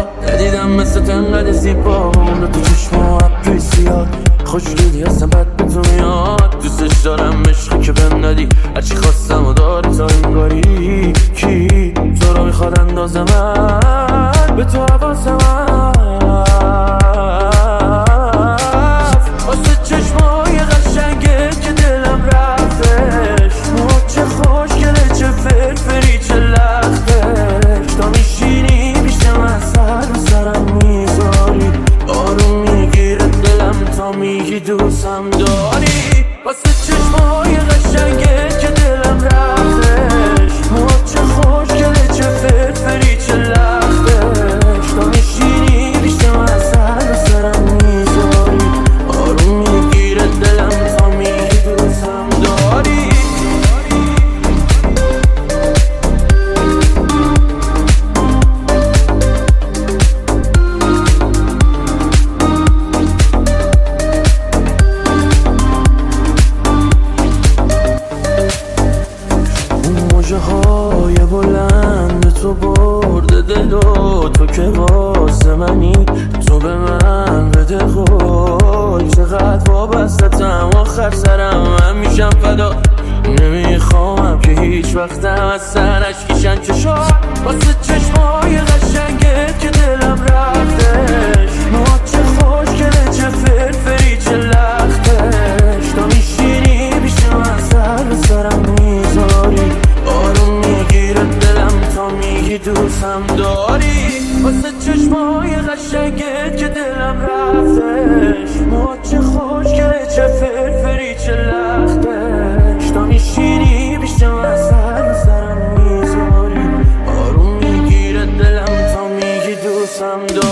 ندیدم مثل تنقل زیبا اونو تو چشم و ابروی سیاه خوشگلی هستم بد به تو میاد دوستش دارم عشقی که بهم ندی هرچی خواستم و داری تا انگاری کی تو رو میخواد اندازه من به تو حواسم واسه چشمای قشنگه که دلم رفتش چه خوشگله چه فرفری چه لختش تا میشینی پیش من سر و سرم میذاری آروم میگیره دلم تا میگی دوستم داری واسه چشمای قشنگه که دلم رفتش چه خوشگله چه فرفری چه لختش تا میشینی پیش من سر و سرم میذاری آروم میگیره دلم تا میگی دوستم داری موجه های بلند تو برده دل و تو که واسه منی تو به من بده قول چقدر وابستم آخر سرم من میشم فدا نمیخوامم که هیچ وقتم از سرش کشن چشات واسه چشمای قشنگه که دلم رفتش چه خوشگله چه فرفری چه لختش تا میشینی پیش من سر و سرم میذاری آروم میگیره دلم تا میگی دوستم داری واسه چشمای قشنگه که دلم رفتش چه خوشگله چه فرفری چه لختش تا میشینی پیش من سر و سرم میذاری آروم میگیره دلم تا میگی دوستم داری